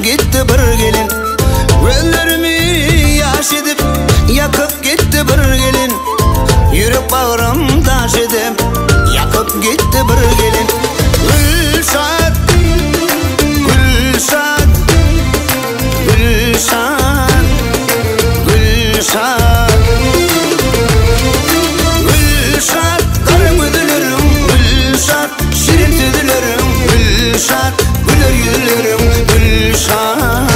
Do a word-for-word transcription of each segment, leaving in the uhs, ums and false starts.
gitti bir gelin. Gözlerimi yaş edip yakıp gitti bir gelin. Yürek bağrım taş edip yakıp gitti bir gelin. Gülşat, Gülşat, Gülşat, Gülşat, Gülşat, karım ödülürüm Gülşat, şirin tüdülürüm Gülşat, güler yüzlürüm Gülşat.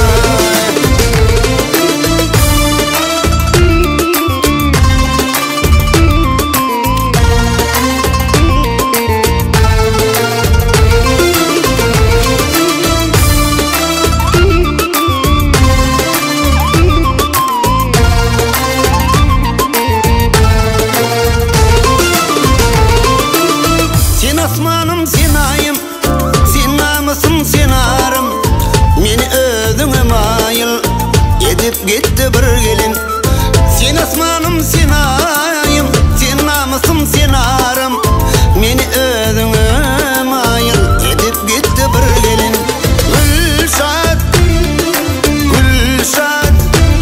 Osmanım sen ayım, sen namusum sen arım. Meni özüne mayıl edip gitti bir gelin. Sen osmanım sen ayım, sen namusum sen arım. Meni özüne mayıl edip gitti bir gelin. Gülşat, Gülşat,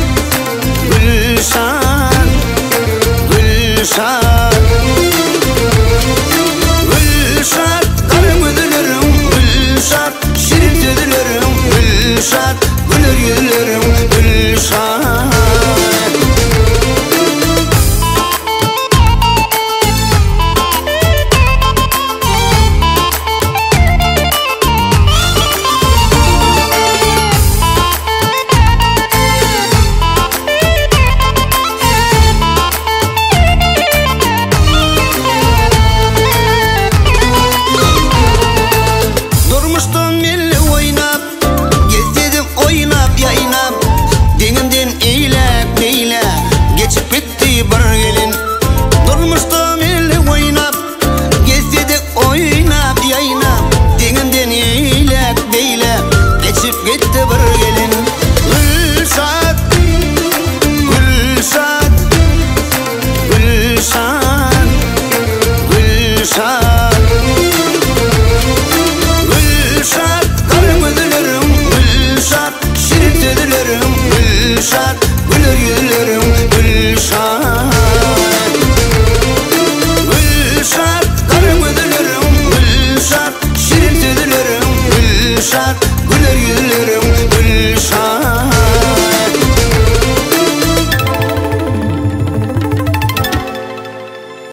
Gülşat, Gülşat, Gülşat, karım ödülürüm Gülşat, şirin tüdülürüm Gülşat, güler yüzlürüm Gülşat. Geçip bitti bir gelin. Durmuştum elle oynap, gezdik oynap yaynap. Deninden eylek beylek geçip gitti bir gelin. Gülşat, Gülşat, Gülşat, Gülşat, Gülşat, karım ödülürüm Gülşat, şirin tüdülürüm Gülşat, güler yüzlürüm Gülşat. Gülşat, karım ödülürüm Gülşat, şirin tüdülürüm Gülşat,